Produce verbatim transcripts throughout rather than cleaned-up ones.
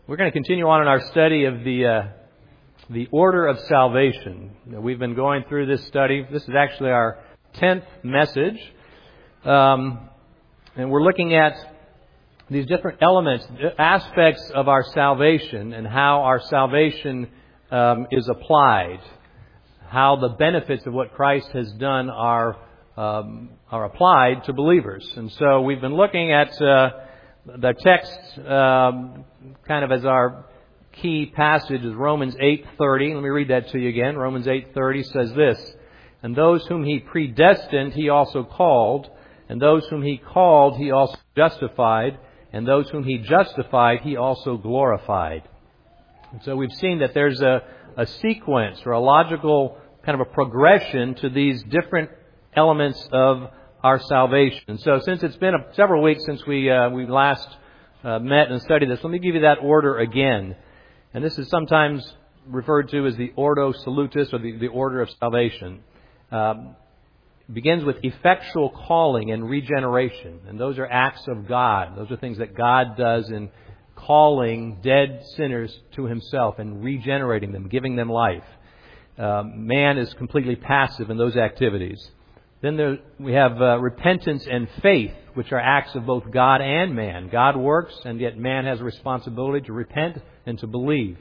We're going to continue on in our study of the uh, the order of salvation. We've been going through this study. This is actually our tenth message. Um, and we're looking at these different elements, aspects of our salvation and how our salvation um, is applied. How the benefits of what Christ has done are um, are applied to believers. And so we've been looking at uh, the text um, kind of as our key passage is Romans eight thirty. Let me read that to you again. Romans eight thirty says this, "And those whom He predestined, He also called. And those whom He called, He also justified. And those whom He justified, He also glorified." And so we've seen that there's a, a sequence or a logical kind of a progression to these different elements of our salvation. So since it's been a, several weeks since we uh, we last uh, met and studied this, let me give you that order again. And this is sometimes referred to as the Ordo Salutis, or the, the order of salvation. Um, it begins with effectual calling and regeneration. And those are acts of God. Those are things that God does in calling dead sinners to Himself and regenerating them, giving them life. Uh, man is completely passive in those activities. Then there, we have uh, repentance and faith, which are acts of both God and man. God works, and yet man has a responsibility to repent and to believe.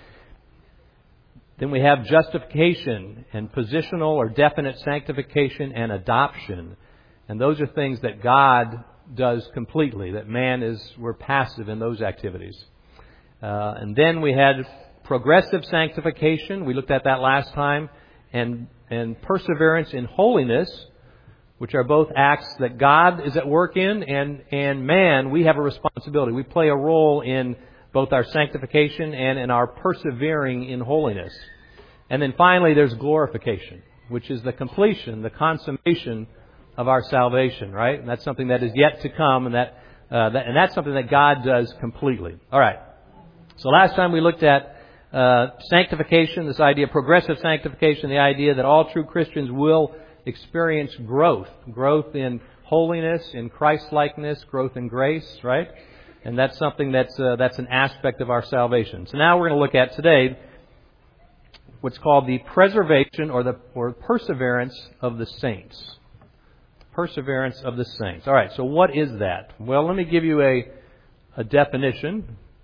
Then we have justification and positional or definite sanctification and adoption. And those are things that God does completely, that man is, we're passive in those activities. Uh, and then we had progressive sanctification. We looked at that last time. And and perseverance in holiness, which are both acts that God is at work in, and, and man, we have a responsibility. We play a role in both our sanctification and in our persevering in holiness. And then finally, there's glorification, which is the completion, the consummation of our salvation, right? And that's something that is yet to come, and that, uh, that and that's something that God does completely. All right. So last time we looked at Uh, sanctification, this idea of progressive sanctification, the idea that all true Christians will experience growth, growth in holiness, in Christ-likeness, growth in grace, right? And that's something that's uh, that's an aspect of our salvation. So now we're going to look at today what's called the preservation or the or perseverance of the saints. Perseverance of the saints. All right. So what is that? Well, let me give you a a definition.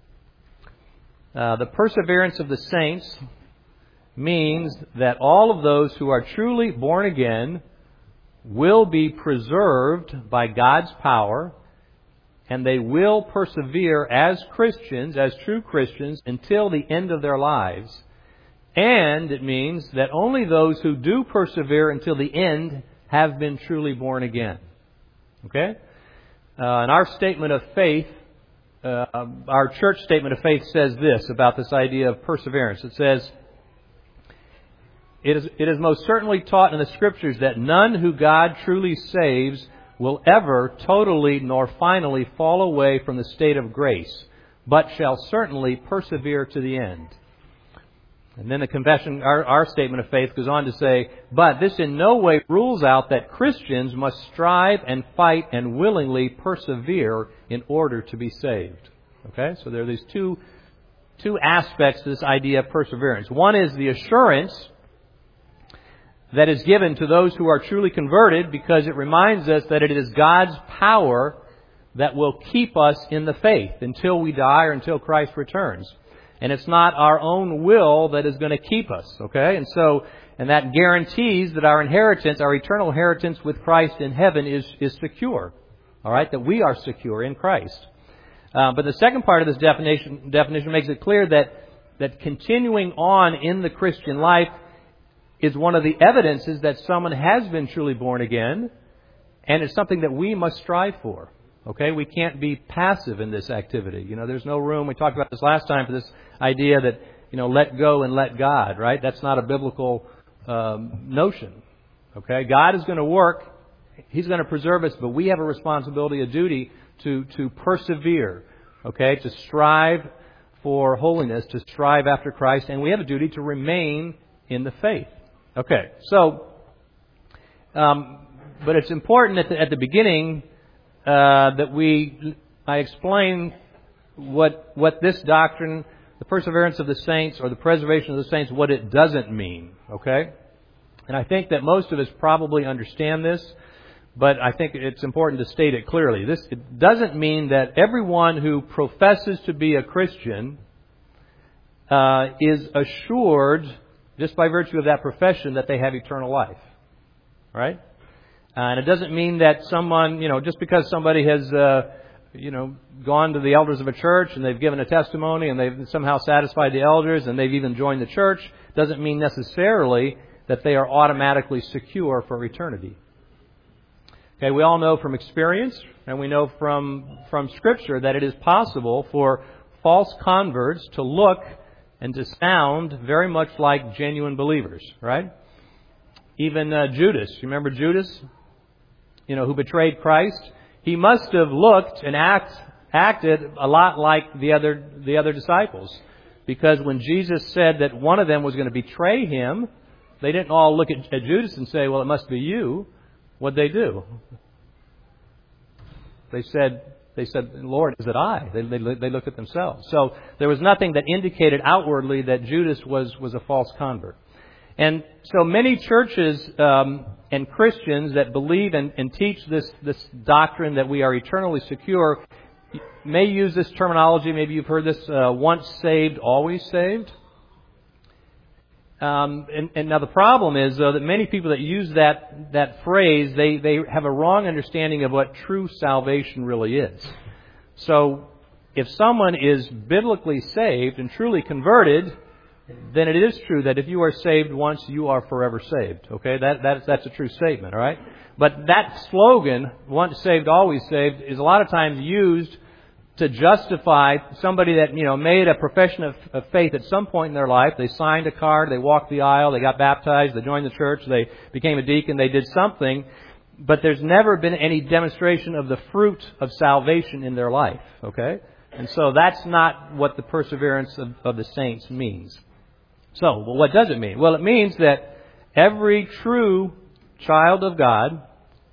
Uh, the perseverance of the saints means that all of those who are truly born again will be preserved by God's power, and they will persevere as Christians, as true Christians, until the end of their lives. And it means that only those who do persevere until the end have been truly born again. Okay? Uh, and our statement of faith Uh, our church statement of faith says this about this idea of perseverance. It says, it is, it is most certainly taught in the Scriptures that none who God truly saves will ever totally nor finally fall away from the state of grace, but shall certainly persevere to the end. And then the confession, our, our statement of faith goes on to say, but this in no way rules out that Christians must strive and fight and willingly persevere in order to be saved. Okay, so there are these two, two aspects to this idea of perseverance. One is the assurance that is given to those who are truly converted, because it reminds us that it is God's power that will keep us in the faith until we die or until Christ returns. And it's not our own will that is going to keep us, okay? And so, and that guarantees that our inheritance, our eternal inheritance with Christ in heaven is, is secure, all right? That we are secure in Christ. Uh, but the second part of this definition, definition makes it clear that, that continuing on in the Christian life is one of the evidences that someone has been truly born again, and it's something that we must strive for. Okay, we can't be passive in this activity. You know, there's no room, we talked about this last time, for this idea that, you know, let go and let God, right? That's not a biblical um, notion. Okay, God is going to work. He's going to preserve us, but we have a responsibility, a duty to, to persevere, okay, to strive for holiness, to strive after Christ, and we have a duty to remain in the faith. Okay, so, um, but it's important at the, at the beginning Uh, that we, I explain what what this doctrine, the perseverance of the saints or the preservation of the saints, what it doesn't mean. Okay? And I think that most of us probably understand this, but I think it's important to state it clearly. This it doesn't mean that everyone who professes to be a Christian uh, is assured, just by virtue of that profession, that they have eternal life. Right? Uh, and it doesn't mean that someone, you know, just because somebody has, uh, you know, gone to the elders of a church and they've given a testimony and they've somehow satisfied the elders and they've even joined the church, doesn't mean necessarily that they are automatically secure for eternity. Okay, we all know from experience and we know from from Scripture that it is possible for false converts to look and to sound very much like genuine believers, right? Even uh, Judas, you remember Judas? You know, who betrayed Christ? He must have looked and act, acted a lot like the other the other disciples. Because when Jesus said that one of them was going to betray Him, they didn't all look at, at Judas and say, well, it must be you. What'd they do? They said, they said, Lord, is it I? They, they, they looked at themselves. So there was nothing that indicated outwardly that Judas was, was a false convert. And so many churches um, and Christians that believe and, and teach this, this doctrine that we are eternally secure may use this terminology. Maybe you've heard this, uh, once saved, always saved. Um, and, and now the problem is, though, that many people that use that that phrase, they, they have a wrong understanding of what true salvation really is. So if someone is biblically saved and truly converted, then it is true that if you are saved once, you are forever saved. Okay, that, that that's a true statement, all right? But that slogan, once saved, always saved, is a lot of times used to justify somebody that, you know, made a profession of, of faith at some point in their life. They signed a card, they walked the aisle, they got baptized, they joined the church, they became a deacon, they did something, but there's never been any demonstration of the fruit of salvation in their life. Okay? And so that's not what the perseverance of, of the saints means. So, well, what does it mean? Well, it means that every true child of God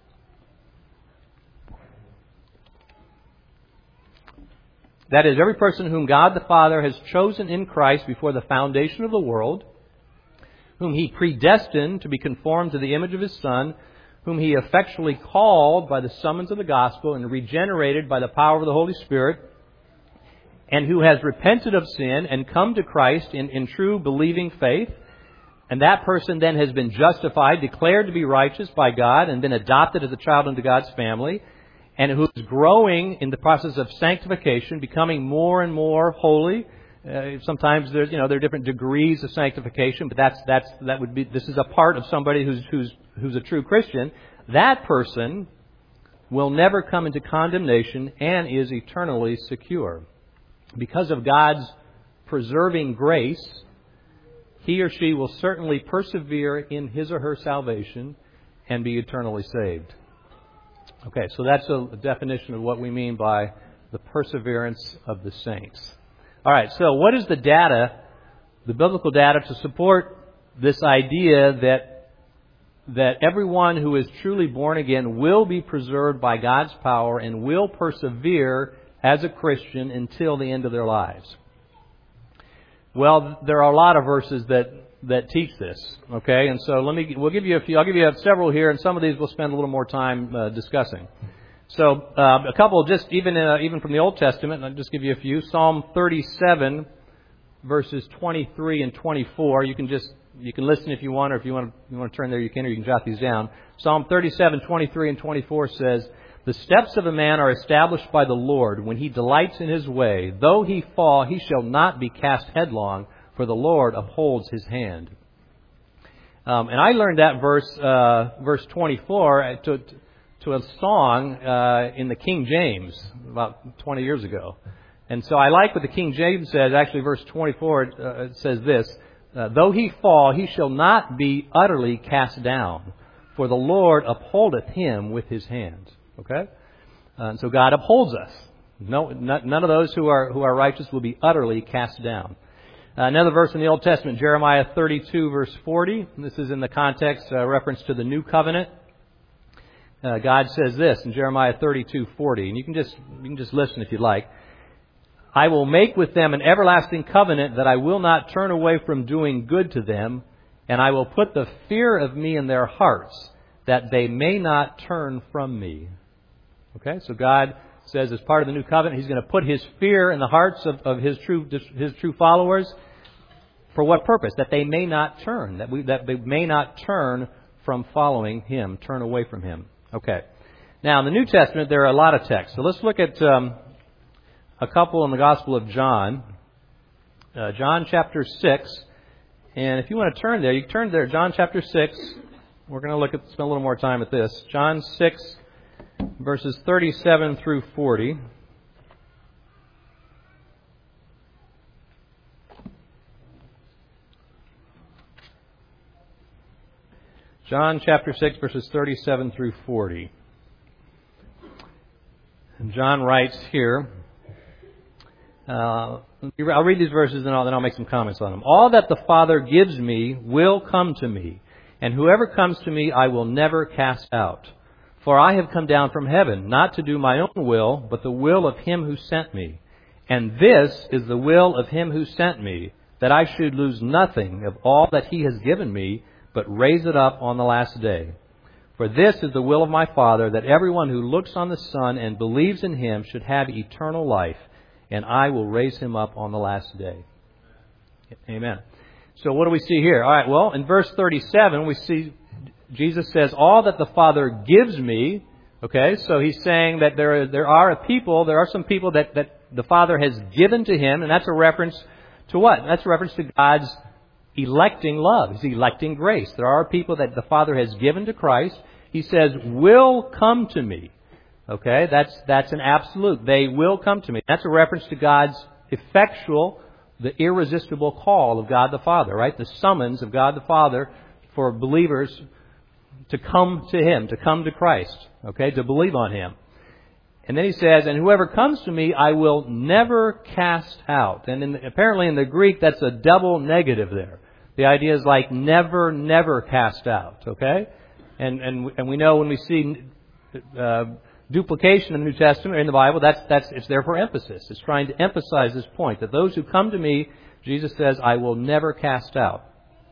that is, every person whom God the Father has chosen in Christ before the foundation of the world, whom He predestined to be conformed to the image of His Son, whom He effectually called by the summons of the gospel and regenerated by the power of the Holy Spirit, and who has repented of sin and come to Christ in, in true believing faith, and that person then has been justified, declared to be righteous by God, and been adopted as a child into God's family, and who is growing in the process of sanctification, becoming more and more holy. Uh, sometimes there's, you know, there are different degrees of sanctification, but that's that's that would be this is a part of somebody who's who's who's a true Christian. That person will never come into condemnation and is eternally secure. Because of God's preserving grace, he or she will certainly persevere in his or her salvation and be eternally saved. Okay, so that's a definition of what we mean by the perseverance of the saints. All right, so what is the data, the biblical data, to support this idea that that everyone who is truly born again will be preserved by God's power and will persevere as a Christian until the end of their lives? Well, there are a lot of verses that that teach this, okay? And so let me, we'll give you a few, I'll give you several here, and some of these we'll spend a little more time uh, discussing. So, uh, a couple just, even uh, even from the Old Testament, I'll just give you a few. Psalm thirty-seven, verses twenty-three and twenty-four. You can just, you can listen if you want, or if you want to, you want to turn there, you can, or you can jot these down. Psalm thirty-seven, twenty-three and twenty-four says, "The steps of a man are established by the Lord. When he delights in his way, though he fall, he shall not be cast headlong, for the Lord upholds his hand." Um, and I learned that verse, uh, verse twenty-four, to, to a song uh, in the King James about twenty years ago. And so I like what the King James says. Actually, verse twenty-four uh, it says this, uh, "Though he fall, he shall not be utterly cast down, for the Lord upholdeth him with his hand." Okay? Uh, and so God upholds us. No, none of those who are who are righteous will be utterly cast down. Uh, another verse in the Old Testament, Jeremiah thirty-two, verse forty. This is in the context, uh, reference to the New Covenant. Uh, God says this in Jeremiah thirty-two, forty, and you can just you can just listen if you like. I will make with them an everlasting covenant that I will not turn away from doing good to them, and I will put the fear of me in their hearts, that they may not turn from me. Okay, so God says as part of the new covenant, He's going to put His fear in the hearts of, of His true His true followers. For what purpose? That they may not turn, that we that they may not turn from following Him, turn away from Him. Okay. Now in the New Testament there are a lot of texts. So let's look at um, a couple in the Gospel of John, uh, John chapter six. And if you want to turn there, you can turn there, John chapter six. We're going to look at spend a little more time at this. John six, verses thirty-seven through forty. John chapter six, verses thirty-seven through forty. And John writes here, uh, I'll read these verses and I'll, then I'll make some comments on them. All that the Father gives me will come to me, and whoever comes to me I will never cast out. For I have come down from heaven, not to do my own will, but the will of Him who sent me. And this is the will of Him who sent me, that I should lose nothing of all that He has given me, but raise it up on the last day. For this is the will of my Father, that everyone who looks on the Son and believes in Him should have eternal life, and I will raise him up on the last day. Amen. So what do we see here? All right, well, in verse thirty-seven, we see Jesus says, all that the Father gives me. Okay, so He's saying that there are, there are a people, there are some people that, that the Father has given to Him, and that's a reference to what? That's a reference to God's electing love. His electing grace. There are people that the Father has given to Christ. He says, will come to me. Okay, that's that's an absolute. They will come to me. That's a reference to God's effectual, the irresistible call of God the Father, right? The summons of God the Father for believers to come to Him, to come to Christ, okay, to believe on Him. And then He says, and whoever comes to me, I will never cast out. And in the, apparently in the Greek, that's a double negative there. The idea is like never, never cast out, okay? And and and we know when we see uh, duplication in the New Testament or in the Bible, that's that's it's there for emphasis. It's trying to emphasize this point that those who come to me, Jesus says, I will never cast out.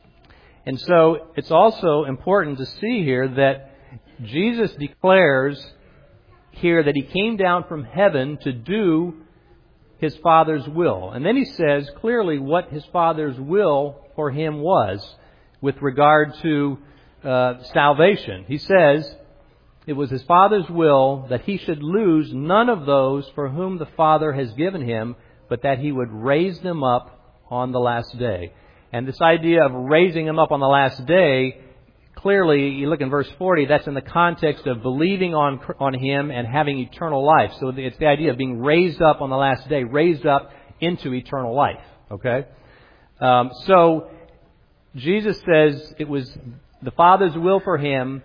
And so it's also important to see here that Jesus declares here that He came down from heaven to do His Father's will. And then He says clearly what His Father's will for Him was with regard to uh, salvation. He says it was His Father's will that He should lose none of those for whom the Father has given Him, but that He would raise them up on the last day. And this idea of raising them up on the last day, clearly, you look in verse forty, that's in the context of believing on on Him and having eternal life. So it's the idea of being raised up on the last day, raised up into eternal life. Okay? Um, so Jesus says it was the Father's will for Him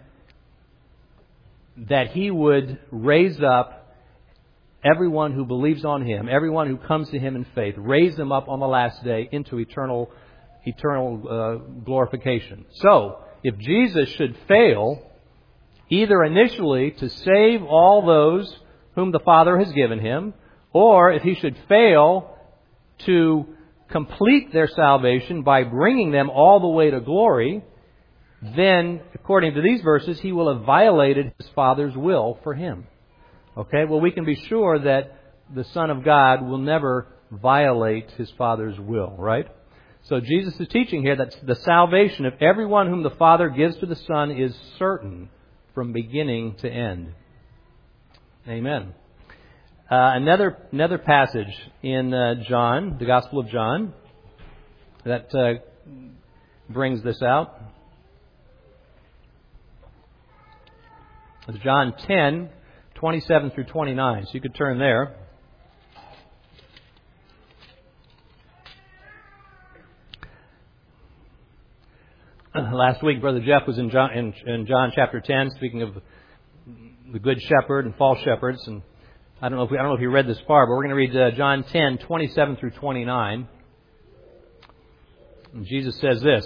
that He would raise up everyone who believes on Him, everyone who comes to Him in faith, raise them up on the last day into eternal eternal uh, glorification. So, if Jesus should fail, either initially to save all those whom the Father has given Him, or if He should fail to complete their salvation by bringing them all the way to glory, then, according to these verses, He will have violated His Father's will for him. Okay? Well, we can be sure that the Son of God will never violate His Father's will, right? So Jesus is teaching here that the salvation of everyone whom the Father gives to the Son is certain from beginning to end. Amen. Uh, another another passage in uh, John, the Gospel of John, that uh, brings this out. It's John ten, twenty-seven through twenty-nine. So you could turn there. Last week, Brother Jeff was in John, in, in John chapter ten, speaking of the Good Shepherd and false shepherds. And I don't know if we, I don't know if you read this far, but we're going to read uh, John ten, twenty-seven through twenty-nine. And Jesus says this.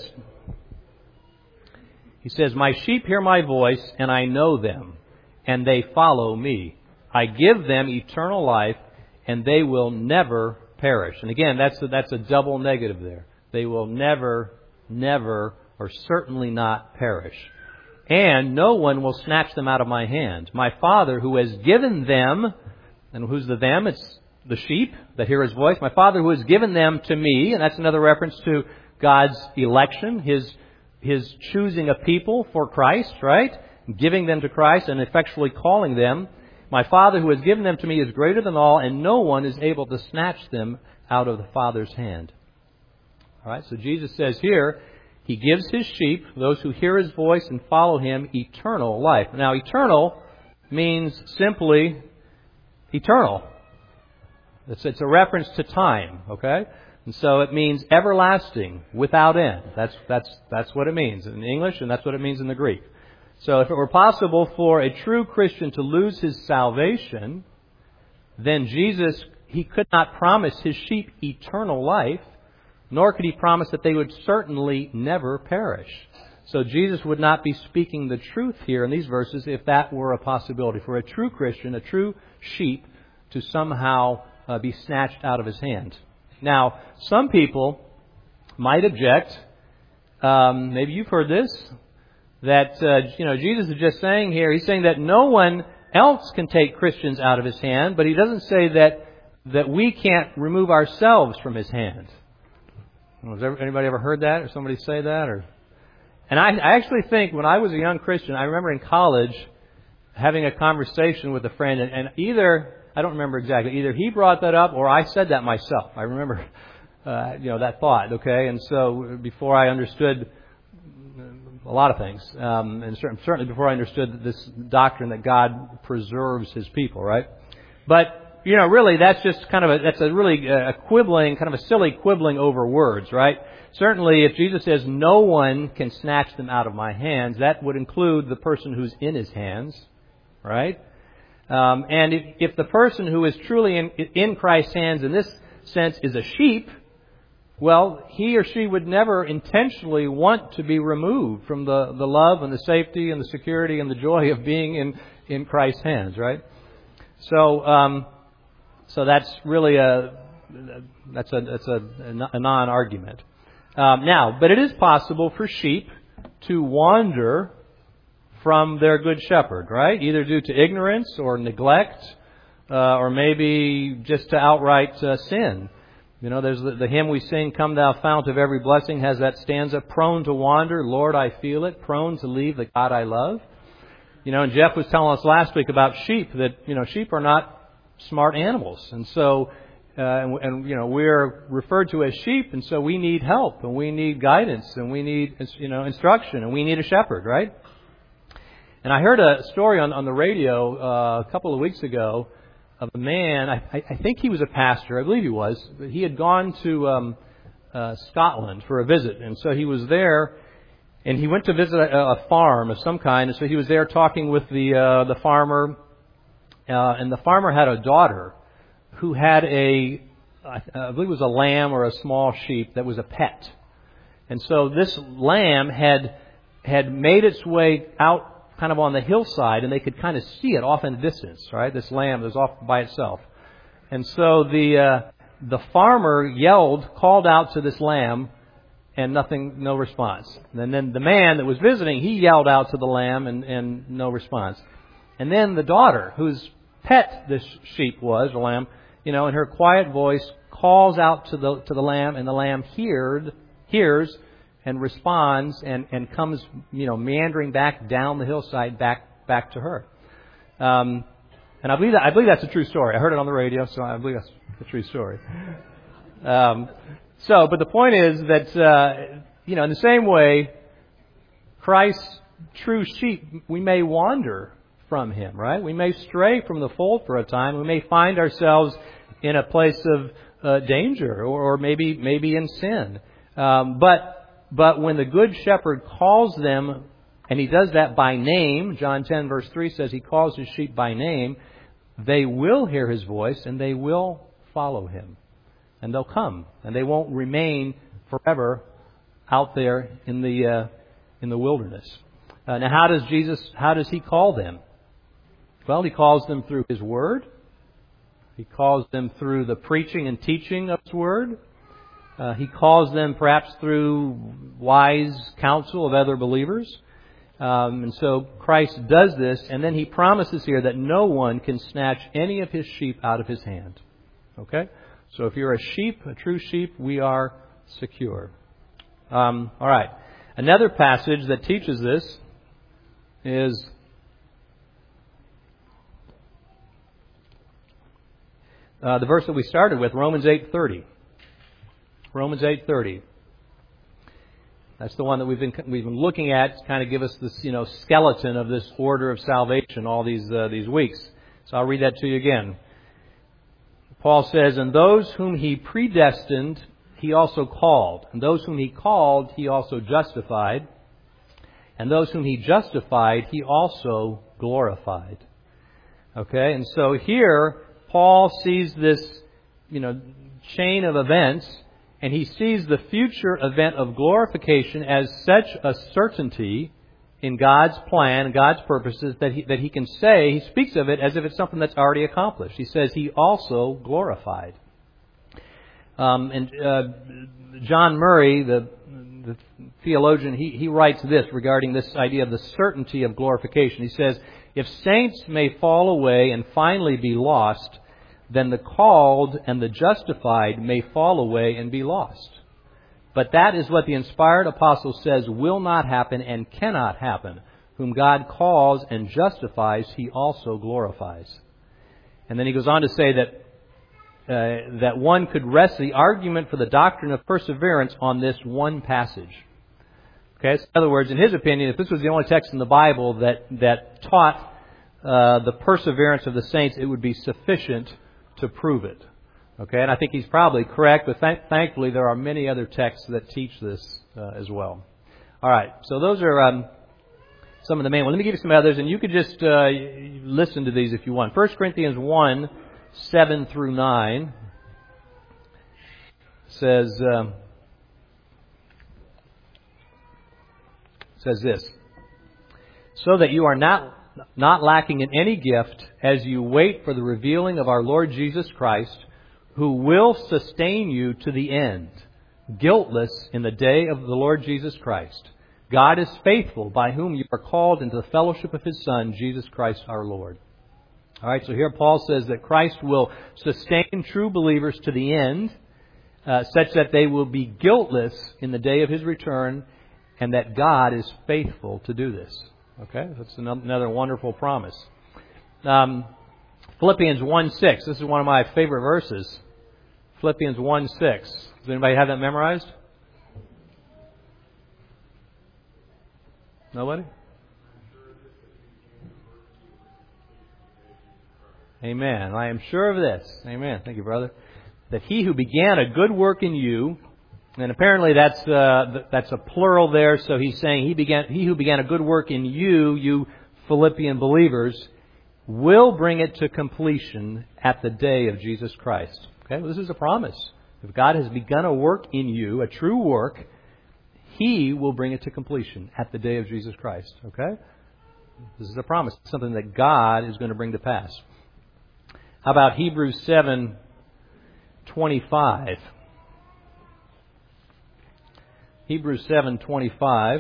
He says, "My sheep hear my voice, and I know them, and they follow me. I give them eternal life, and they will never perish. And again, that's a, that's a double negative there. They will never, never, or certainly not perish. And no one will snatch them out of my hand. My Father who has given them, and who's the them? It's the sheep that hear His voice. My Father who has given them to me, and that's another reference to God's election, His His choosing a people for Christ, right? Giving them to Christ and effectually calling them. My Father who has given them to me is greater than all, and no one is able to snatch them out of the Father's hand. All right, so Jesus says here, He gives His sheep, those who hear His voice and follow Him, eternal life. Now, eternal means simply eternal. It's, it's a reference to time, okay? And so it means everlasting, without end. That's, that's, that's what it means in English, and that's what it means in the Greek. So if it were possible for a true Christian to lose his salvation, then Jesus, He could not promise His sheep eternal life, nor could He promise that they would certainly never perish. So Jesus would not be speaking the truth here in these verses if that were a possibility for a true Christian, a true sheep, to somehow uh, be snatched out of His hand. Now, some people might object, um, maybe you've heard this, that uh, you know Jesus is just saying here, He's saying that no one else can take Christians out of His hand, but He doesn't say that that we can't remove ourselves from His hand. Has anybody ever heard that or somebody say that? Or, and I, I actually think when I was a young Christian, I remember in college having a conversation with a friend, and, and either, I don't remember exactly, either he brought that up or I said that myself. I remember, uh, you know, that thought, okay? And so before I understood a lot of things, um, and certainly before I understood this doctrine that God preserves His people, right? But you know, really, that's just kind of a, that's a really uh, quibbling, kind of a silly quibbling over words, right? Certainly, if Jesus says no one can snatch them out of my hands, that would include the person who's in His hands, right? Um, and if, if the person who is truly in, in Christ's hands in this sense is a sheep, well, he or she would never intentionally want to be removed from the, the love and the safety and the security and the joy of being in, in Christ's hands, right? So, um, So that's really a that's a that's a, a non-argument. Um, now, but it is possible for sheep to wander from their good shepherd, right? Either due to ignorance or neglect, uh, or maybe just to outright uh, sin. You know, there's the, the hymn we sing, "Come Thou Fount of Every Blessing," has that stanza: "Prone to wander, Lord, I feel it. Prone to leave the God I love." You know, and Jeff was telling us last week about sheep that you know sheep are not smart animals, and so uh, and, and you know we're referred to as sheep, and so we need help, and we need guidance, and we need you know instruction, and we need a shepherd, right? And I heard a story on on the radio uh, a couple of weeks ago of a man. I, I think he was a pastor, I believe he was, but he had gone to um, uh, Scotland for a visit, and so he was there, and he went to visit a, a farm of some kind, and so he was there talking with the uh, the farmer. Uh, and the farmer had a daughter who had a, I believe it was a lamb or a small sheep that was a pet. And so this lamb had had made its way out kind of on the hillside, and they could kind of see it off in the distance, right? This lamb was off by itself. And so the uh, the farmer yelled, called out to this lamb, and nothing, no response. And then the man that was visiting, he yelled out to the lamb, and, and no response. And then the daughter, whose pet this sheep was, or lamb, you know, in her quiet voice, calls out to the to the lamb, and the lamb heard, hears and responds, and, and comes, you know, meandering back down the hillside, back back to her. Um, and I believe that I believe that's a true story. I heard it on the radio, so I believe that's a true story. Um, so, but the point is that uh, you know, in the same way, Christ's true sheep, we may wander from Him, right? We may stray from the fold for a time. We may find ourselves in a place of uh, danger, or, or maybe maybe in sin. Um, but but when the Good Shepherd calls them, and He does that by name, John ten verse three says He calls His sheep by name, they will hear His voice and they will follow Him, and they'll come, and they won't remain forever out there in the uh, in the wilderness. Uh, now, how does Jesus? How does He call them? Well, He calls them through His Word. He calls them through the preaching and teaching of His Word. Uh, he calls them perhaps through wise counsel of other believers. Um, and so Christ does this, and then He promises here that no one can snatch any of His sheep out of His hand. Okay? So if you're a sheep, a true sheep, we are secure. Um, all right. Another passage that teaches this is uh, the verse that we started with, Romans eight thirty. Romans eight thirty. That's the one that we've been we've been looking at to kind of give us this, you know, skeleton of this order of salvation all these uh, these weeks. So I'll read that to you again. Paul says, "And those whom He predestined, He also called. And those whom He called, He also justified. And those whom He justified, He also glorified." Okay, and so here Paul sees this, you know, chain of events. And he sees the future event of glorification as such a certainty in God's plan, God's purposes, that he, that he can say, he speaks of it as if it's something that's already accomplished. He says He also glorified. Um, and uh, John Murray, the, the theologian, he, he writes this regarding this idea of the certainty of glorification. He says, "If saints may fall away and finally be lost, then the called and the justified may fall away and be lost. But that is what the inspired apostle says will not happen and cannot happen. Whom God calls and justifies, He also glorifies." And then he goes on to say that uh, that one could rest the argument for the doctrine of perseverance on this one passage. Okay, so in other words, in his opinion, if this was the only text in the Bible that that taught uh, the perseverance of the saints, it would be sufficient to prove it. Okay, and I think he's probably correct, but th- thankfully there are many other texts that teach this uh, as well. All right, so those are um, some of the main ones. Let me give you some others, and you could just uh, listen to these if you want. First Corinthians one, seven through nine says um, says this: "So that you are not not lacking in any gift, as you wait for the revealing of our Lord Jesus Christ, who will sustain you to the end, guiltless in the day of the Lord Jesus Christ. God is faithful, by whom you are called into the fellowship of His Son, Jesus Christ our Lord." All right, so here Paul says that Christ will sustain true believers to the end, uh, such that they will be guiltless in the day of His return, and that God is faithful to do this. Okay, that's another wonderful promise. Um, Philippians one six. This is one of my favorite verses. Philippians one six. Does anybody have that memorized? Nobody? Amen. I am sure of this. Amen. Thank you, brother. That He who began a good work in you, and apparently that's uh, that's a plural there. So he's saying he began he who began a good work in you, you Philippian believers, will bring it to completion at the day of Jesus Christ. Okay, well, this is a promise. If God has begun a work in you, a true work, He will bring it to completion at the day of Jesus Christ. Okay, this is a promise, something that God is going to bring to pass. How about Hebrews seven twenty-five? Hebrews seven twenty-five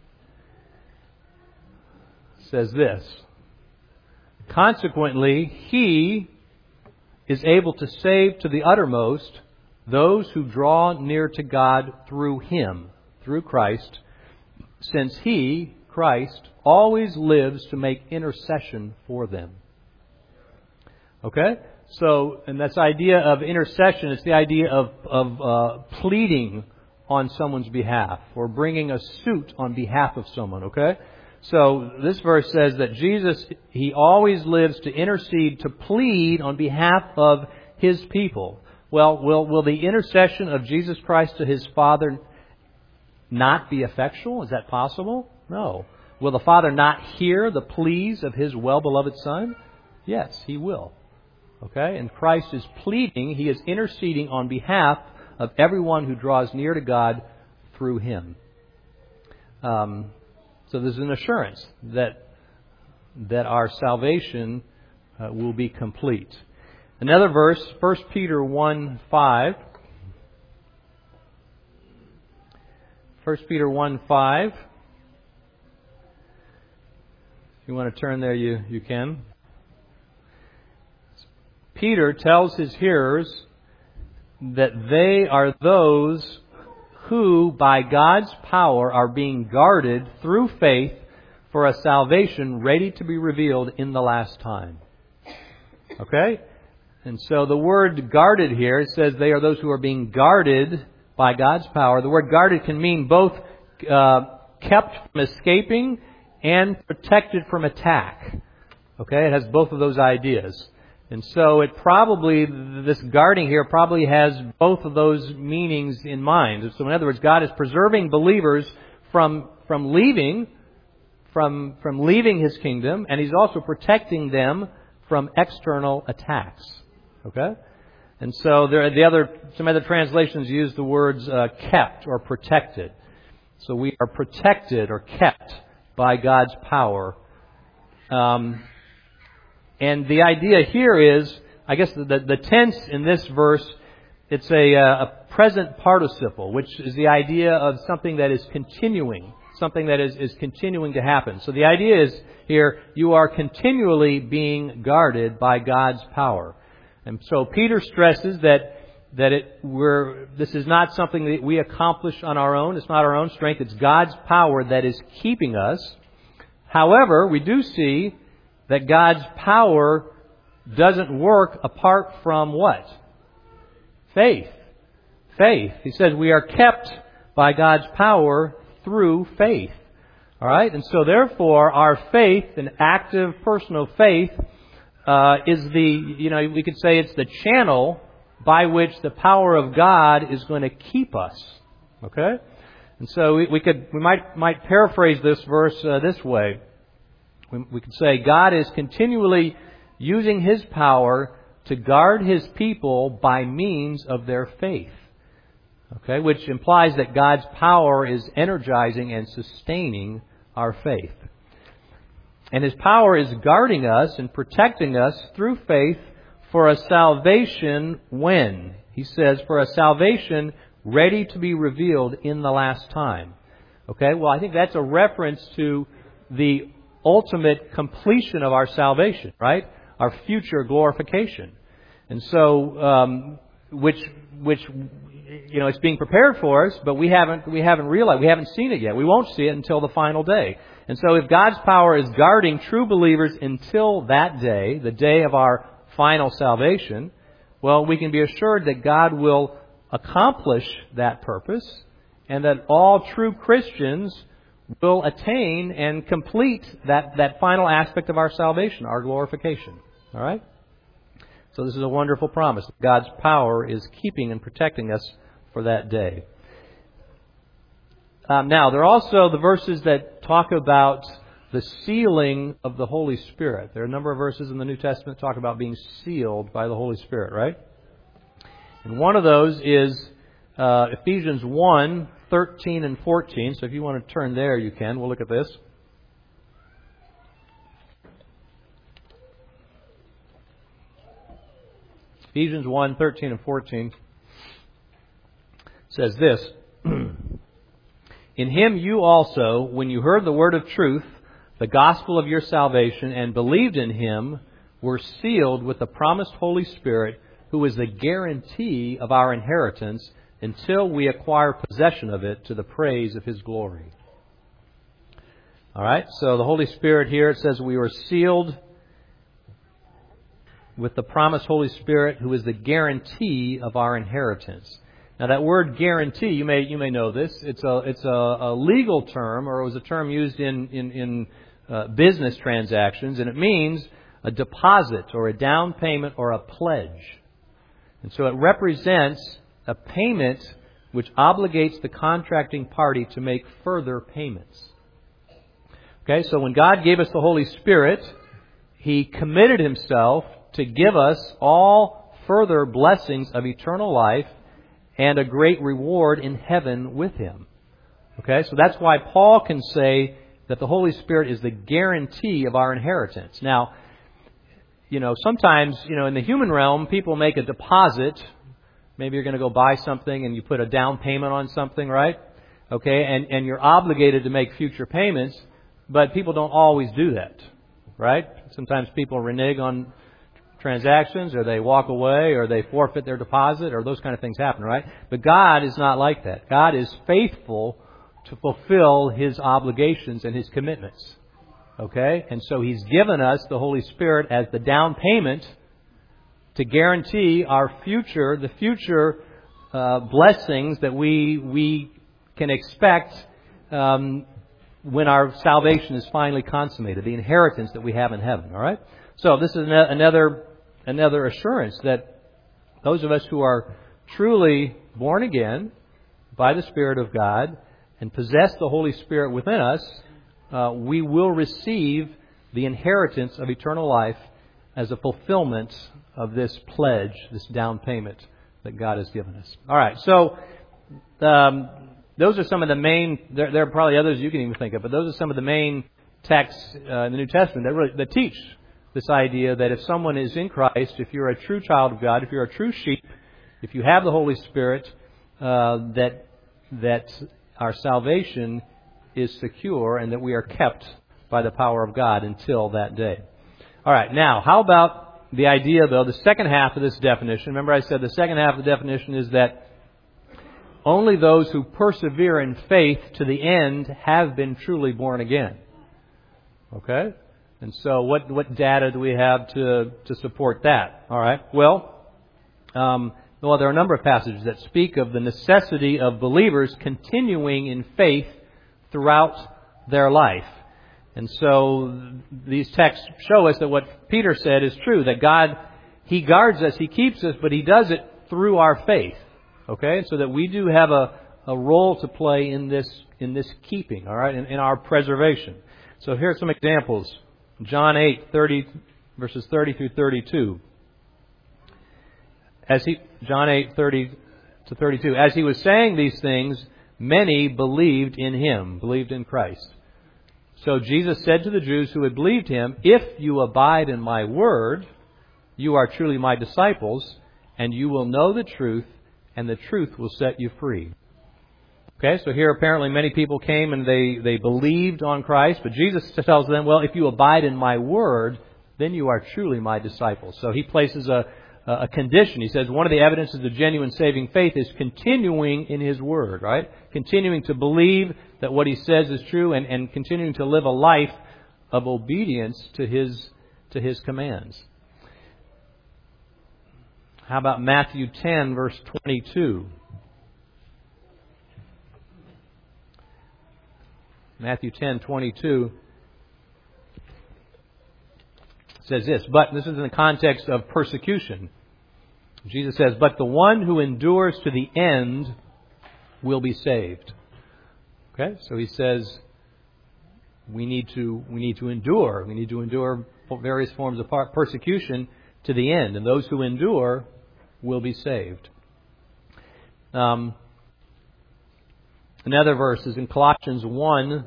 says this: "Consequently, He is able to save to the uttermost those who draw near to God through Him," through Christ, "since He, Christ, always lives to make intercession for them." Okay? So, and that's the idea of intercession. It's the idea of, of uh, pleading on someone's behalf, or bringing a suit on behalf of someone. Okay? So this verse says that Jesus, He always lives to intercede, to plead on behalf of His people. Well, will, will the intercession of Jesus Christ to His Father not be effectual? Is that possible? No. Will the Father not hear the pleas of His well-beloved Son? Yes, He will. Okay? And Christ is pleading, He is interceding on behalf of everyone who draws near to God through Him. Um, so there's an assurance that that our salvation uh, will be complete. Another verse, First Peter one five. First Peter one five. If you want to turn there, you, you can. Peter tells his hearers that they are those who, by God's power, are being guarded through faith for a salvation ready to be revealed in the last time. Okay? And so the word guarded here, it says they are those who are being guarded by God's power. The word guarded can mean both uh, kept from escaping and protected from attack. Okay? It has both of those ideas. And so it probably, this guarding here probably has both of those meanings in mind. So in other words, God is preserving believers from, from leaving, from, from leaving His kingdom, and He's also protecting them from external attacks. Okay? And so there, the other, some other translations use the words uh, kept or protected. So we are protected or kept by God's power. Um, And the idea here is, I guess the, the tense in this verse, it's a, a present participle, which is the idea of something that is continuing, something that is, is continuing to happen. So the idea is here, you are continually being guarded by God's power. And so Peter stresses that that it we're this is not something that we accomplish on our own. It's not our own strength. It's God's power that is keeping us. However, we do see that God's power doesn't work apart from what? Faith. Faith. He says we are kept by God's power through faith. All right? And so therefore, our faith, an active personal faith, uh, is the, you know, we could say it's the channel by which the power of God is going to keep us. Okay? And so we, we could, we might, might paraphrase this verse uh, this way. We could say God is continually using His power to guard His people by means of their faith. Okay, which implies that God's power is energizing and sustaining our faith. And His power is guarding us and protecting us through faith for a salvation when? He says, for a salvation ready to be revealed in the last time. Okay, well, I think that's a reference to the ultimate completion of our salvation, right? Our future glorification. And so, um, which, which, you know, it's being prepared for us, but we haven't, we haven't realized, we haven't seen it yet. We won't see it until the final day. And so if God's power is guarding true believers until that day, the day of our final salvation, well, we can be assured that God will accomplish that purpose and that all true Christians will attain and complete that, that final aspect of our salvation, our glorification. All right? So this is a wonderful promise. God's power is keeping and protecting us for that day. Um, now, there are also the verses that talk about the sealing of the Holy Spirit. There are a number of verses in the New Testament that talk about being sealed by the Holy Spirit, right? And one of those is uh, Ephesians one, thirteen and fourteen. So if you want to turn there, you can. We'll look at this. Ephesians one, thirteen and fourteen says this. In Him you also, when you heard the word of truth, the gospel of your salvation, and believed in Him, were sealed with the promised Holy Spirit, who is the guarantee of our inheritance until we acquire possession of it to the praise of His glory. All right, so the Holy Spirit here, it says we were sealed with the promised Holy Spirit, who is the guarantee of our inheritance. Now that word guarantee, you may you may know this. It's a it's a, a legal term, or it was a term used in in, in uh, business transactions, and it means a deposit or a down payment or a pledge. And so it represents a payment which obligates the contracting party to make further payments. Okay, so when God gave us the Holy Spirit, He committed Himself to give us all further blessings of eternal life and a great reward in heaven with Him. Okay, so that's why Paul can say that the Holy Spirit is the guarantee of our inheritance. Now, you know, sometimes, you know, in the human realm, people make a deposit. Maybe you're going to go buy something and you put a down payment on something, right? Okay, and, and you're obligated to make future payments, but people don't always do that, right? Sometimes people renege on transactions, or they walk away, or they forfeit their deposit, or those kind of things happen, right? But God is not like that. God is faithful to fulfill His obligations and His commitments. Okay? And so He's given us the Holy Spirit as the down payment to guarantee our future, the future uh, blessings that we we can expect um, when our salvation is finally consummated, the inheritance that we have in heaven. All right? So this is another another assurance that those of us who are truly born again by the Spirit of God and possess the Holy Spirit within us, uh, we will receive the inheritance of eternal life as a fulfillment of this pledge, this down payment that God has given us. All right, so um, those are some of the main, there, there are probably others you can even think of, but those are some of the main texts uh, in the New Testament that, really, that teach this idea that if someone is in Christ, if you're a true child of God, if you're a true sheep, if you have the Holy Spirit, uh, that that our salvation is secure and that we are kept by the power of God until that day. All right, now, how about the idea, though, the second half of this definition? Remember I said the second half of the definition is that only those who persevere in faith to the end have been truly born again. Okay? And so what, what data do we have to, to support that? All right. Well, um, well, there are a number of passages that speak of the necessity of believers continuing in faith throughout their life. And so these texts show us that what Peter said is true, that God, He guards us, He keeps us, but He does it through our faith. Okay? So that we do have a, a role to play in this, in this keeping, all right, in, in our preservation. So here are some examples. John eight, thirty, verses thirty through thirty-two. As he, John eight, thirty to thirty-two. As He was saying these things, many believed in Him, believed in Christ. So Jesus said to the Jews who had believed Him, "If you abide in my word, you are truly my disciples, and you will know the truth, and the truth will set you free." Okay, so here apparently many people came and they, they believed on Christ, but Jesus tells them, well, if you abide in my word, then you are truly my disciples. So He places a, a condition. He says one of the evidences of genuine saving faith is continuing in His word, right? Continuing to believe that what He says is true and, and continuing to live a life of obedience to His, to His commands. How about Matthew ten, verse twenty-two? Matthew ten, twenty-two says this, but this is in the context of persecution. Jesus says, "But the one who endures to the end will be saved." Okay, so He says we need to we need to endure. We need to endure various forms of persecution to the end, and those who endure will be saved. Um, Another verse is in Colossians one,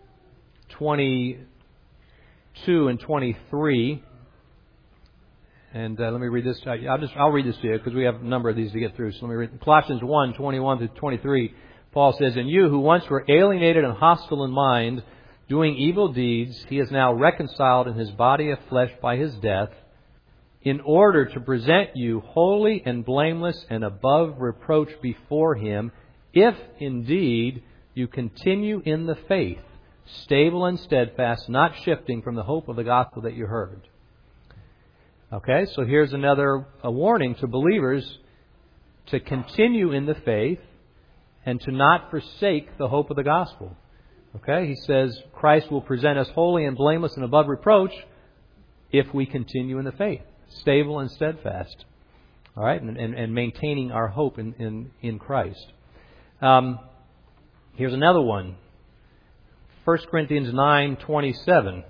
twenty-two and twenty-three. And uh, let me read this. I'll just I'll read this to you because we have a number of these to get through. So let me read Colossians one, twenty-one through twenty-three. Paul says, "And you who once were alienated and hostile in mind, doing evil deeds, He is now reconciled in His body of flesh by His death, in order to present you holy and blameless and above reproach before Him, if indeed you continue in the faith, stable and steadfast, not shifting from the hope of the gospel that you heard." Okay, so here's another a warning to believers to continue in the faith and to not forsake the hope of the gospel. Okay, he says Christ will present us holy and blameless and above reproach if we continue in the faith, stable and steadfast. All right, and, and, and maintaining our hope in, in, in Christ. Um, here's another one. First Corinthians nine twenty-seven.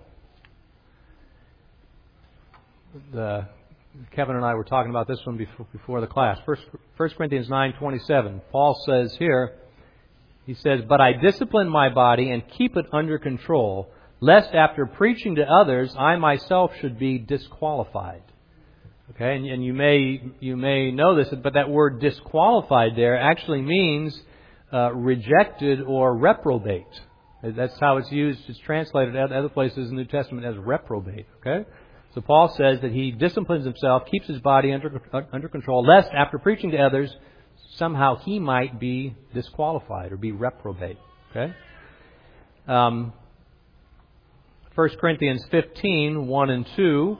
The, Kevin and I were talking about this one before, before the class. First, First Corinthians nine twenty-seven. Paul says here, he says, "But I discipline my body and keep it under control, lest after preaching to others, I myself should be disqualified. Okay, and, and you may you may know this, but that word disqualified there actually means uh, rejected or reprobate. That's how it's used. It's translated at other places in the New Testament as reprobate. Okay, so Paul says that he disciplines himself, keeps his body under under control, lest after preaching to others, somehow he might be disqualified or be reprobate. Okay. Um, First Corinthians fifteen, one and two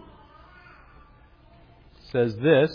says this.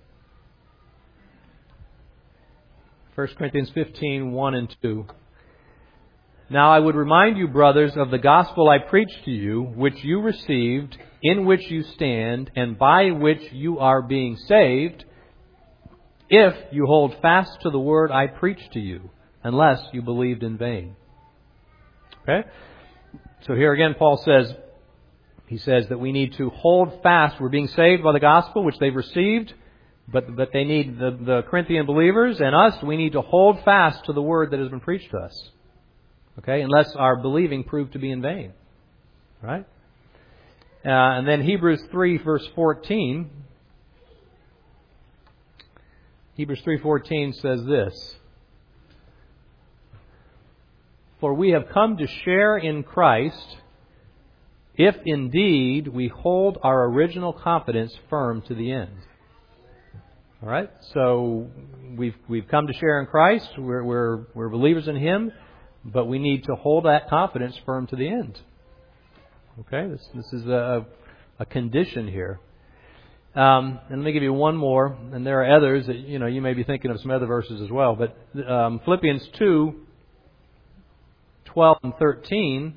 First Corinthians fifteen, one and two. Now I would remind you, brothers, of the gospel I preached to you, which you received, in which you stand, and by which you are being saved, if you hold fast to the word I preached to you, unless you believed in vain. Okay? So here again Paul says, he says that we need to hold fast. We're being saved by the gospel, which they've received, but, but they need, the, the Corinthian believers and us, we need to hold fast to the word that has been preached to us. Okay, unless our believing proved to be in vain. Right? Uh, and then Hebrews three, verse fourteen. Hebrews three fourteen says this. For we have come to share in Christ, if indeed we hold our original confidence firm to the end. All right? So we've we've come to share in Christ. We're we're we're believers in Him. But we need to hold that confidence firm to the end. Okay, this this is a a condition here. Um, and let me give you one more, and there are others that you know you may be thinking of some other verses as well. But um, Philippians two, twelve and thirteen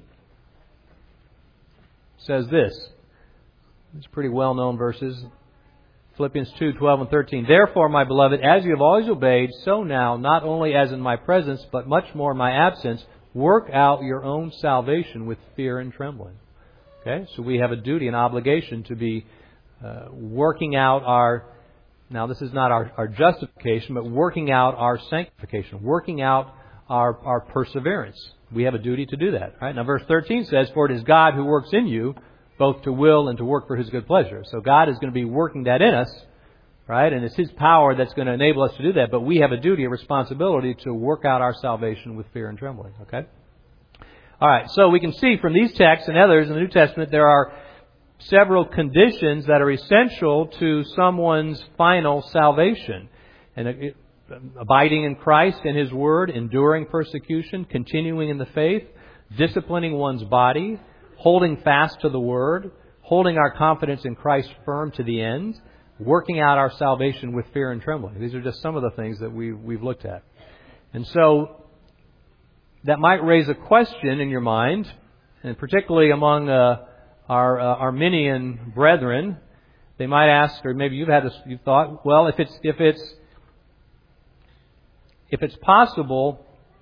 says this. These are pretty well known verses. Philippians two, twelve and thirteen. Therefore, my beloved, as you have always obeyed, so now, not only as in my presence, but much more in my absence, work out your own salvation with fear and trembling. Okay? So we have a duty, an obligation to be uh, working out our, now this is not our, our justification, but working out our sanctification, working out our, our perseverance. We have a duty to do that. Right? Now verse thirteen says, for it is God who works in you, both to will and to work for His good pleasure. So God is going to be working that in us, right? And it's His power that's going to enable us to do that. But we have a duty, a responsibility to work out our salvation with fear and trembling, okay? All right, so we can see from these texts and others in the New Testament, there are several conditions that are essential to someone's final salvation. And it, abiding in Christ and His Word, enduring persecution, continuing in the faith, disciplining one's body, holding fast to the Word, holding our confidence in Christ firm to the end, working out our salvation with fear and trembling. These are just some of the things that we, we've looked at. And so that might raise a question in your mind, and particularly among uh, our uh, Arminian brethren. They might ask, or maybe you've had this, you've thought, well, if it's if it's if it's possible.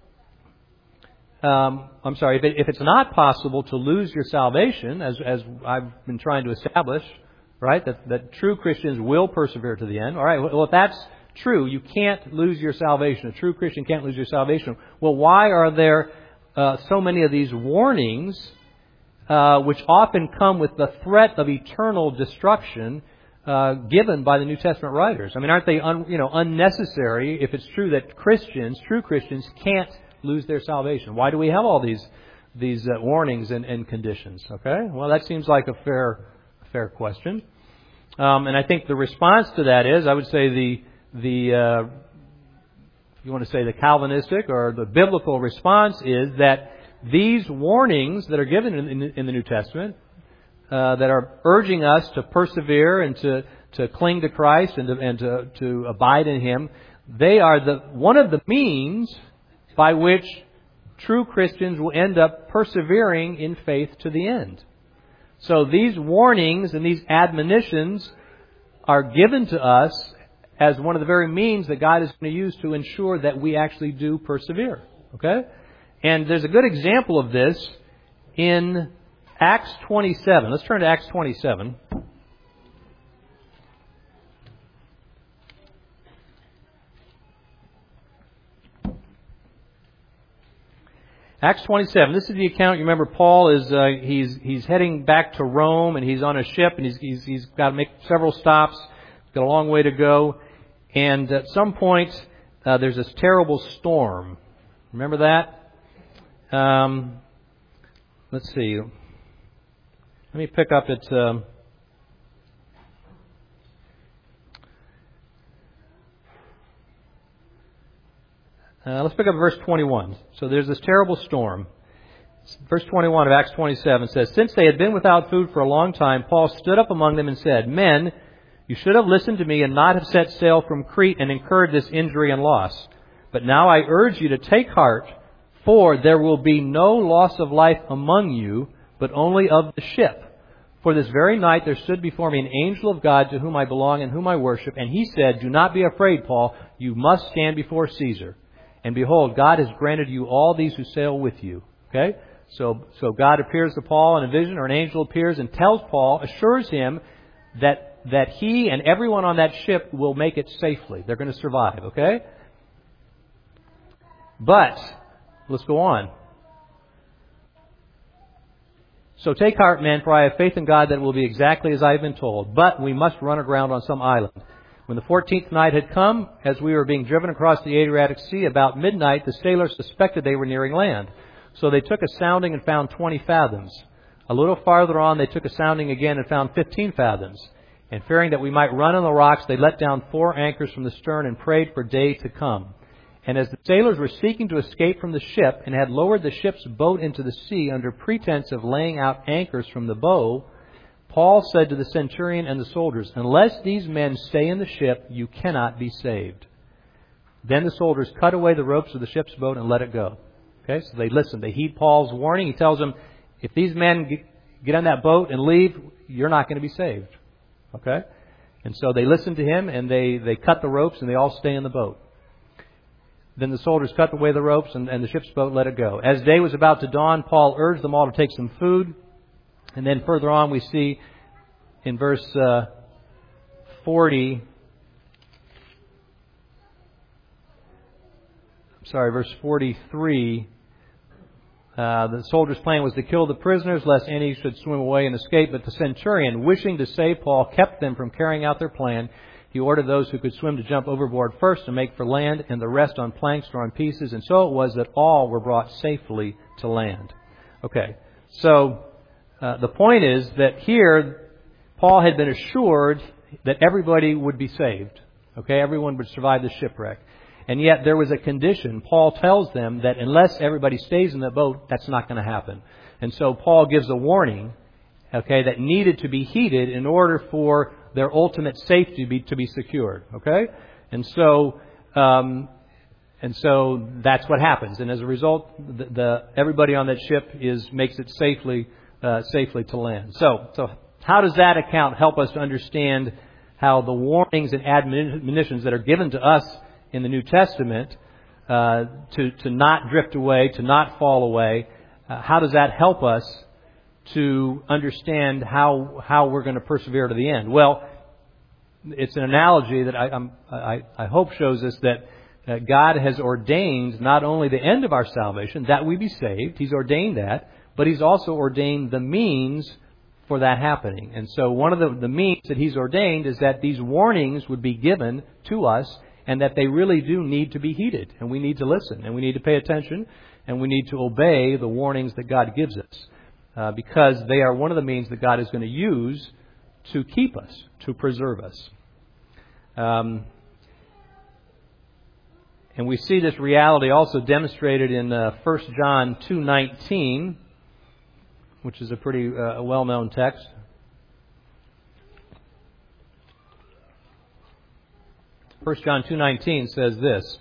Um, I'm sorry, if, it, if it's not possible to lose your salvation, as, as I've been trying to establish, right, that, that true Christians will persevere to the end. All right, well, if that's true, you can't lose your salvation. A true Christian can't lose your salvation. Well, why are there uh, so many of these warnings, uh, which often come with the threat of eternal destruction, uh, given by the New Testament writers? I mean, aren't they un, you know, unnecessary if it's true that Christians, true Christians, can't lose their salvation? Why do we have all these these uh, warnings and, and conditions? Okay, well, that seems like a fair fair question, um, and I think the response to that is, I would say the the uh, if you want to say the Calvinistic or the biblical response is that these warnings that are given in, in, in the New Testament uh, that are urging us to persevere and to to cling to Christ and to, and to to abide in Him, they are the one of the means by which true Christians will end up persevering in faith to the end. So these warnings and these admonitions are given to us as one of the very means that God is going to use to ensure that we actually do persevere. Okay? And there's a good example of this in Acts twenty-seven. Let's turn to Acts twenty-seven. Acts twenty-seven. This is the account. You remember Paul is uh, he's he's heading back to Rome, and he's on a ship, and he's he's, he's got to make several stops. He's got a long way to go, and at some point uh, there's this terrible storm. Remember that? Um, let's see. Let me pick up at. Um, Uh, let's pick up verse twenty-one. So there's this terrible storm. Verse twenty-one of Acts twenty-seven says, "Since they had been without food for a long time, Paul stood up among them and said, 'Men, you should have listened to me and not have set sail from Crete and incurred this injury and loss. But now I urge you to take heart, for there will be no loss of life among you, but only of the ship. For this very night there stood before me an angel of God to whom I belong and whom I worship. And he said, Do not be afraid, Paul. You must stand before Caesar. And behold, God has granted you all these who sail with you.'" Okay? So, so God appears to Paul in a vision, or an angel appears and tells Paul, assures him that, that he and everyone on that ship will make it safely. They're going to survive. Okay? But, let's go on. "So take heart, men, for I have faith in God that it will be exactly as I have been told. But we must run aground on some island." When the fourteenth night had come, as we were being driven across the Adriatic Sea, about midnight the sailors suspected they were nearing land. So they took a sounding and found twenty fathoms. A little farther on they took a sounding again and found fifteen fathoms. And fearing that we might run on the rocks, they let down four anchors from the stern and prayed for day to come. And as the sailors were seeking to escape from the ship and had lowered the ship's boat into the sea under pretense of laying out anchors from the bow, Paul said to the centurion and the soldiers, "Unless these men stay in the ship, you cannot be saved." Then the soldiers cut away the ropes of the ship's boat and let it go. Okay, so they listened. They heed Paul's warning. He tells them, if these men get on that boat and leave, you're not going to be saved. Okay? And so they listened to him, and they, they cut the ropes, and they all stay in the boat. Then the soldiers cut away the ropes, and, and the ship's boat let it go. As day was about to dawn, Paul urged them all to take some food. And then further on we see in verse uh, forty, sorry, verse forty-three, uh, the soldiers' plan was to kill the prisoners, lest any should swim away and escape. But the centurion, wishing to save Paul, kept them from carrying out their plan. He ordered those who could swim to jump overboard first and make for land, and the rest on planks or on pieces. And so it was that all were brought safely to land. Okay, so Uh, the point is that here, Paul had been assured that everybody would be saved. Okay, everyone would survive the shipwreck. And yet there was a condition. Paul tells them that unless everybody stays in the boat, that's not going to happen. And so Paul gives a warning, okay, that needed to be heeded in order for their ultimate safety to be, to be secured. Okay? And so, um, and so that's what happens. And as a result, the, the everybody on that ship is makes it safely Uh, safely to land. So, so how does that account help us to understand how the warnings and admonitions that are given to us in the New Testament uh, to to not drift away, to not fall away, uh, how does that help us to understand how how we're going to persevere to the end? Well, it's an analogy that I I'm, I, I hope shows us that uh, God has ordained not only the end of our salvation, that we be saved. He's ordained that. But He's also ordained the means for that happening. And so one of the, the means that He's ordained is that these warnings would be given to us, and that they really do need to be heeded. And we need to listen, and we need to pay attention, and we need to obey the warnings that God gives us. Uh, because they are one of the means that God is going to use to keep us, to preserve us. Um, and we see this reality also demonstrated in uh, First John two nineteen. Which is a pretty uh, well-known text. First John two nineteen says this.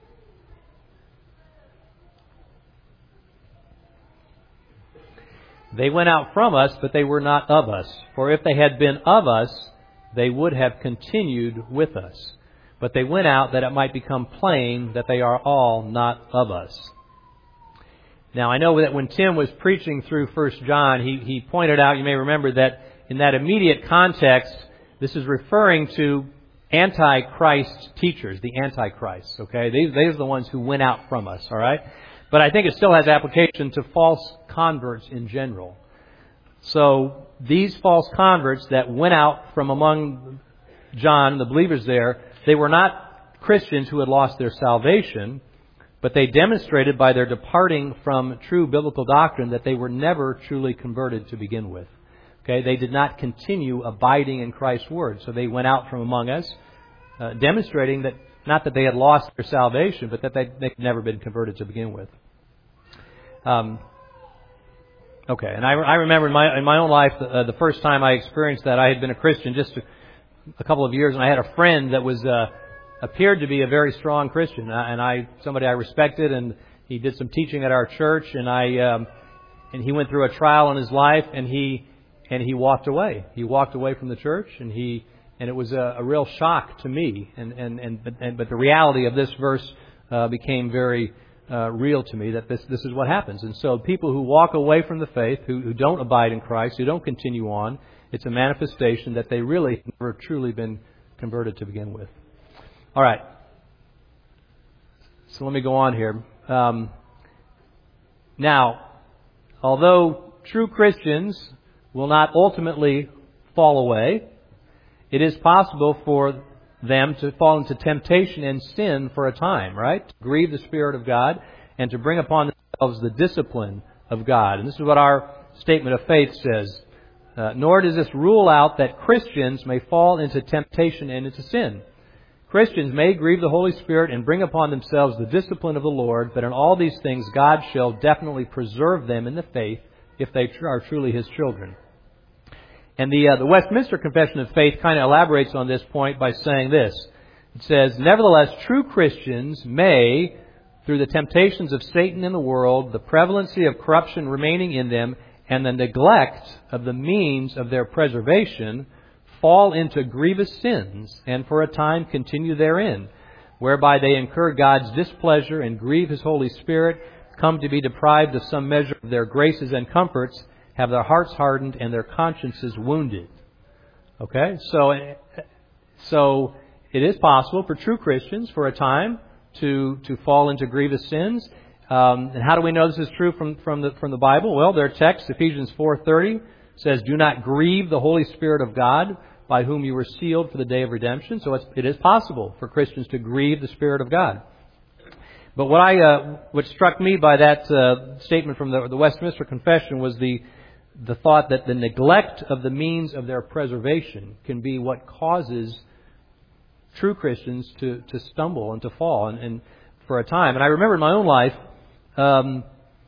"They went out from us, but they were not of us. For if they had been of us, they would have continued with us. But they went out that it might become plain that they are all not of us." Now, I know that when Tim was preaching through First John, he, he pointed out, you may remember, that in that immediate context, this is referring to Antichrist teachers, the Antichrists, okay? These, these are the ones who went out from us, all right? But I think it still has application to false converts in general. So these false converts that went out from among John, the believers there, they were not Christians who had lost their salvation, but they demonstrated by their departing from true biblical doctrine that they were never truly converted to begin with. Okay, they did not continue abiding in Christ's Word. So they went out from among us, uh, demonstrating that not that they had lost their salvation, but that they, they had never been converted to begin with. Um, okay, and I, I remember in my, in my own life, uh, the first time I experienced that, I had been a Christian just a, a couple of years, and I had a friend that was uh, appeared to be a very strong Christian, and I somebody I respected, and he did some teaching at our church, and I um, and he went through a trial in his life, and he and he walked away. He walked away from the church, and he and it was a, a real shock to me, and and and but, and, but the reality of this verse uh, became very uh, real to me, that this this is what happens. And so people who walk away from the faith, who, who don't abide in Christ, who don't continue on, it's a manifestation that they really never truly been converted to begin with. All right. So let me go on here. Um, now, although true Christians will not ultimately fall away, it is possible for them to fall into temptation and sin for a time, right? To grieve the Spirit of God and to bring upon themselves the discipline of God. And this is what our statement of faith says. Uh, nor does this rule out that Christians may fall into temptation and into sin. Christians may grieve the Holy Spirit and bring upon themselves the discipline of the Lord, but in all these things God shall definitely preserve them in the faith if they are truly His children. And the uh, the Westminster Confession of Faith kind of elaborates on this point by saying this. It says, nevertheless, true Christians may, through the temptations of Satan in the world, the prevalency of corruption remaining in them, and the neglect of the means of their preservation, fall into grievous sins, and for a time continue therein, whereby they incur God's displeasure and grieve His Holy Spirit, come to be deprived of some measure of their graces and comforts, have their hearts hardened and their consciences wounded. Okay, so so it is possible for true Christians for a time to to fall into grievous sins. Um, and how do we know this is true from from the from the Bible? Well, their text, Ephesians four thirty, says, "Do not grieve the Holy Spirit of God, by whom you were sealed for the day of redemption." So it's, it is possible for Christians to grieve the Spirit of God. But what I uh, what struck me by that uh, statement from the, the Westminster Confession was the the thought that the neglect of the means of their preservation can be what causes true Christians to, to stumble and to fall and, and for a time. And I remember in my own life um,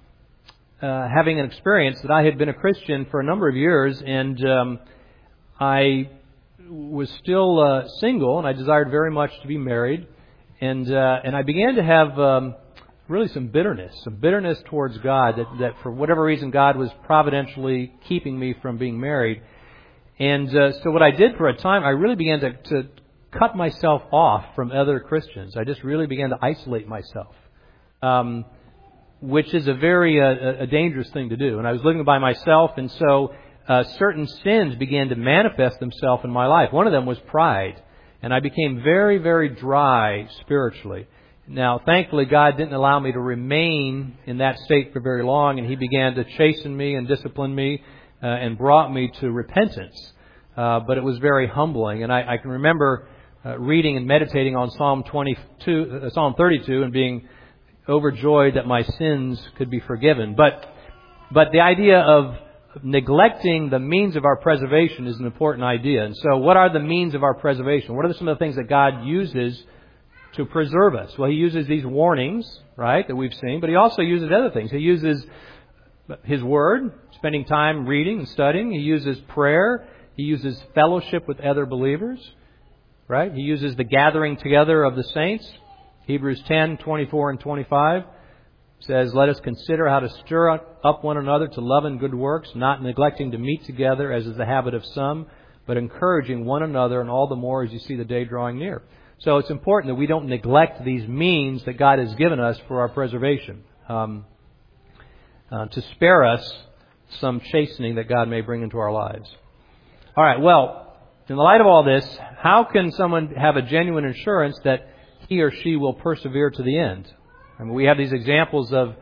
uh, having an experience that I had been a Christian for a number of years, and um, I was still uh, single, and I desired very much to be married, and uh, and I began to have um, really some bitterness, some bitterness towards God, that, that for whatever reason God was providentially keeping me from being married. And uh, so what I did for a time, I really began to, to cut myself off from other Christians. I just really began to isolate myself, um, which is a very uh, a dangerous thing to do. And I was living by myself, and so uh, certain sins began to manifest themselves in my life. One of them was pride, and I became very, very dry spiritually. Now, thankfully, God didn't allow me to remain in that state for very long, and He began to chasten me and discipline me uh, and brought me to repentance. Uh, but it was very humbling, and I, I can remember uh, reading and meditating on Psalm twenty-two, uh, Psalm thirty-two, and being overjoyed that my sins could be forgiven. But but the idea of neglecting the means of our preservation is an important idea. And so, what are the means of our preservation? What are some of the things that God uses to preserve us? Well, He uses these warnings, right, that we've seen, but He also uses other things. He uses His Word, spending time reading and studying. He uses prayer. He uses fellowship with other believers, right? He uses the gathering together of the saints. Hebrews ten, twenty-four and twenty-five says, "Let us consider how to stir up one another to love and good works, not neglecting to meet together, as is the habit of some, but encouraging one another, and all the more as you see the day drawing near." So it's important that we don't neglect these means that God has given us for our preservation, um, uh, to spare us some chastening that God may bring into our lives. All right, well, in the light of all this, how can someone have a genuine assurance that he or she will persevere to the end? I mean, we have these examples of,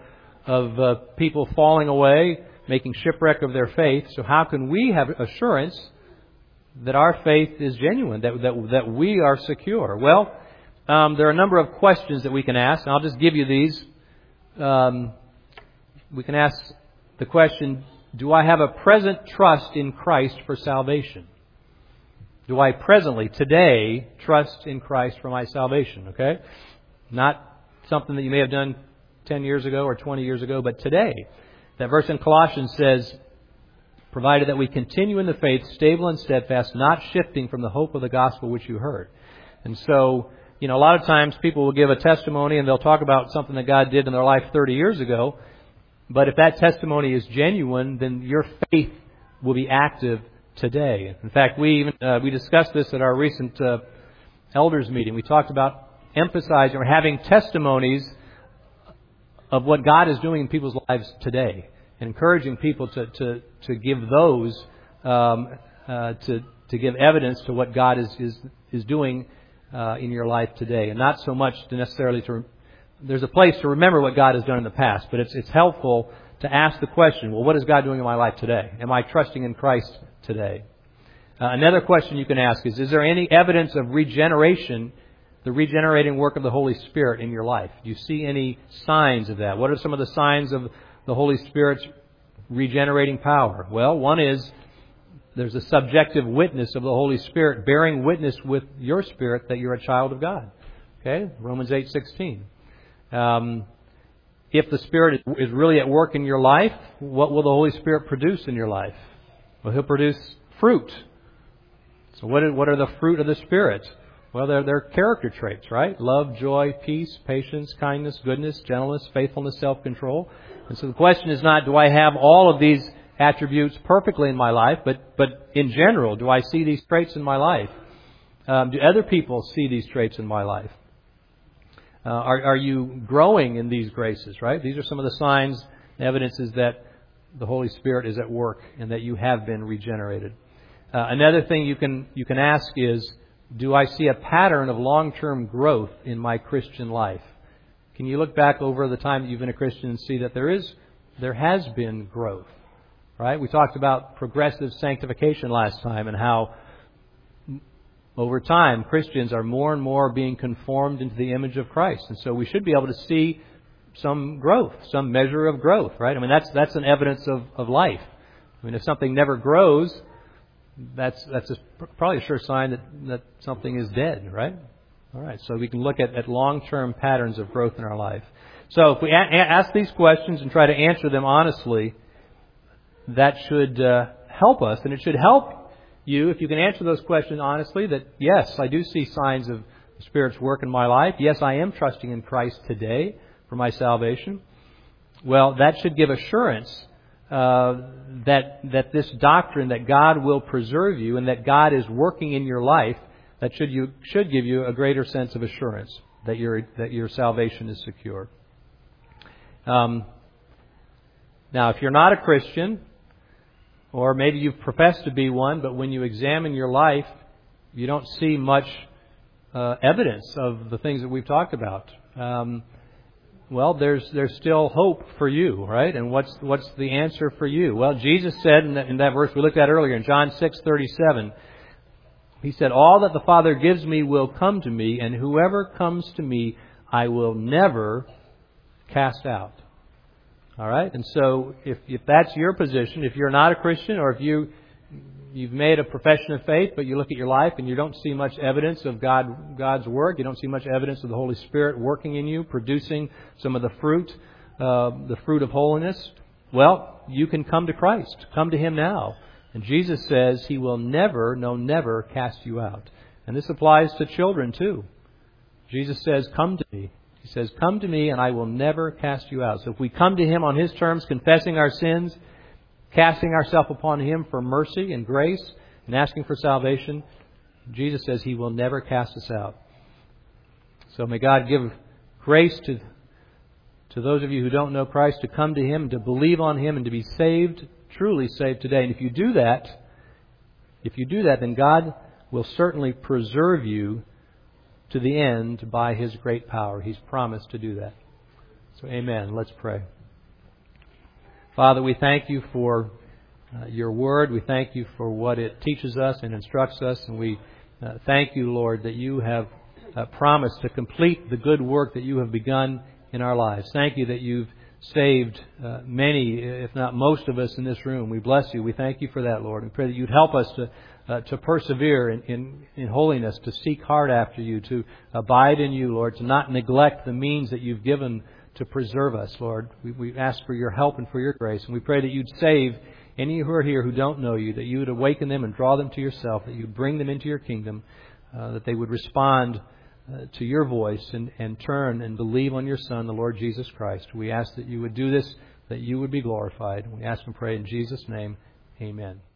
of uh, people falling away, making shipwreck of their faith. So how can we have assurance that our faith is genuine, that that, that we are secure? Well, um, there are a number of questions that we can ask, and I'll just give you these. Um, we can ask the question, do I have a present trust in Christ for salvation? Do I presently, today, trust in Christ for my salvation? Okay? Not something that you may have done ten years ago or twenty years ago, but today. That verse in Colossians says, provided that we continue in the faith, stable and steadfast, not shifting from the hope of the gospel which you heard. And so, you know, a lot of times people will give a testimony and they'll talk about something that God did in their life thirty years ago. But if that testimony is genuine, then your faith will be active today. In fact, we even uh, we discussed this at our recent uh, elders meeting. We talked about emphasizing or having testimonies of what God is doing in people's lives today, and encouraging people to to, to give those um, uh, to to give evidence to what God is is is doing uh, in your life today, and not so much to necessarily to. There's a place to remember what God has done in the past, but it's it's helpful to ask the question, well, what is God doing in my life today? Am I trusting in Christ today? Uh, another question you can ask is, is there any evidence of regeneration, the regenerating work of the Holy Spirit in your life? Do you see any signs of that? What are some of the signs of the Holy Spirit's regenerating power? Well, one is there's a subjective witness of the Holy Spirit bearing witness with your spirit that you're a child of God. Okay? Romans eight sixteen. Um, if the Spirit is really at work in your life, what will the Holy Spirit produce in your life? Well, He'll produce fruit. So what are, what are the fruit of the Spirit? Well, they're, they're character traits, right? Love, joy, peace, patience, kindness, goodness, gentleness, faithfulness, self-control. And so the question is not, do I have all of these attributes perfectly in my life, but, but in general, do I see these traits in my life? Um, do other people see these traits in my life? Uh, are, are you growing in these graces, right? These are some of the signs, evidences that the Holy Spirit is at work and that you have been regenerated. Uh, another thing you can you can ask is, do I see a pattern of long-term growth in my Christian life? Can you look back over the time that you've been a Christian and see that there is there has been growth, right? We talked about progressive sanctification last time and how over time, Christians are more and more being conformed into the image of Christ. And so we should be able to see some growth, some measure of growth, right? I mean, that's that's an evidence of, of life. I mean, if something never grows, that's that's a, probably a sure sign that, that something is dead, right? All right, so we can look at, at long-term patterns of growth in our life. So if we a- ask these questions and try to answer them honestly, that should uh, help us, and it should help you, if you can answer those questions honestly, that yes, I do see signs of the Spirit's work in my life. Yes, I am trusting in Christ today for my salvation. Well, that should give assurance uh, that that this doctrine that God will preserve you and that God is working in your life, that should you should give you a greater sense of assurance that your that your salvation is secure. Um, now, if you're not a Christian, or maybe you've professed to be one, but when you examine your life, you don't see much uh, evidence of the things that we've talked about. Um, well, there's there's still hope for you, right? And what's what's the answer for you? Well, Jesus said in that, in that verse we looked at earlier in John six thirty-seven, He said, "All that the Father gives me will come to me, and whoever comes to me, I will never cast out." All right? And so if, if that's your position, if you're not a Christian, or if you, you've made a profession of faith, but you look at your life and you don't see much evidence of God, God's work, you don't see much evidence of the Holy Spirit working in you, producing some of the fruit, uh, the fruit of holiness, well, you can come to Christ. Come to Him now. And Jesus says He will never, no, never cast you out. And this applies to children too. Jesus says, "Come to me." He says, "Come to me and I will never cast you out." So if we come to Him on His terms, confessing our sins, casting ourselves upon Him for mercy and grace, and asking for salvation, Jesus says He will never cast us out. So may God give grace to, to those of you who don't know Christ to come to Him, to believe on Him, and to be saved, truly saved today. And if you do that, if you do that, then God will certainly preserve you to the end by His great power. He's promised to do that. So amen. Let's pray. Father, we thank you for uh, your word. We thank you for what it teaches us and instructs us. And we uh, thank you, Lord, that you have uh, promised to complete the good work that you have begun in our lives. Thank you that you've saved uh, many, if not most of us in this room. We bless you. We thank you for that, Lord. We pray that you'd help us to uh, to persevere in, in, in holiness, to seek hard after you, to abide in you, Lord, to not neglect the means that you've given to preserve us, Lord. We, we ask for your help and for your grace. And we pray that you'd save any who are here who don't know you, that you would awaken them and draw them to yourself, that you'd bring them into your kingdom, uh, that they would respond uh, to your voice and, and turn and believe on your Son, the Lord Jesus Christ. We ask that you would do this, that you would be glorified. We ask and pray in Jesus' name. Amen.